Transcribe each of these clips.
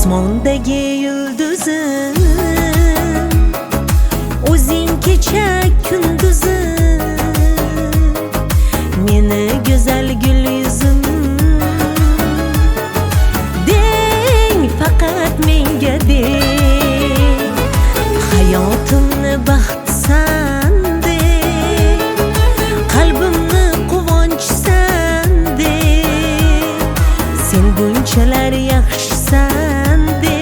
osmondagi yulduzim, o'zing kecha kunduzim, meni go'zal gul yuzim deng, faqat menga deng, hayotimni baxtsan deng, qalbimni quvonchsan deng, sen bunchalar yaxshisan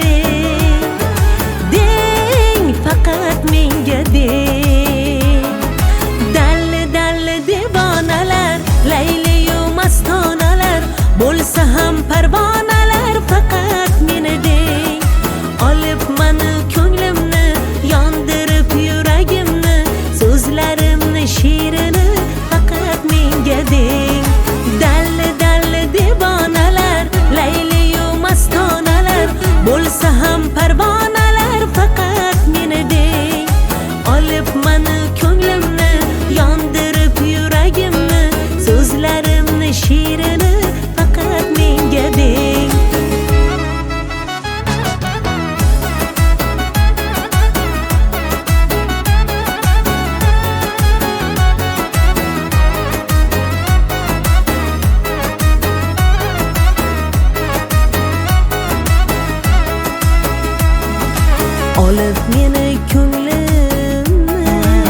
deng, faqat menga deng. Dalli dalli devonalar, layliyu mastonalar, bo'lsa ham parvonalar, faqat meni deng. Olib mani ko'nglimni, yondirib yuragimni, so'zlarimni she'rini faqat menga deng. Dalli dalli devonalar, layliyu mastonalar, bo'lsa ham parvonalar, faqat meni deng. Olib mani ko'nglimni, yondirib yuragimni, so'zlarimni she'rini faqat menga deng. Olib meni ko'nglimni,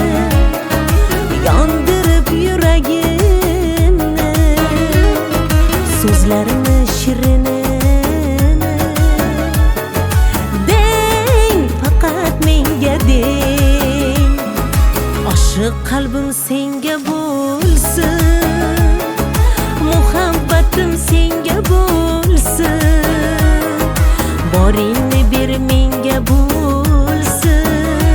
yondirib yuragimni, so'zlarini shirini deng, faqat menga deng. Oshiq qalbim senga bo'lsin, muhabbatim senga bo'lsin, boringni ber menga bo'lsin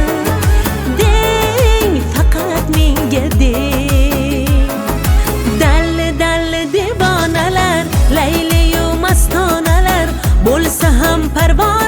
deng, faqat menga deng. Dalli dalli devonalar, layliyu mastonalar, bo'lsa ham parvonalar,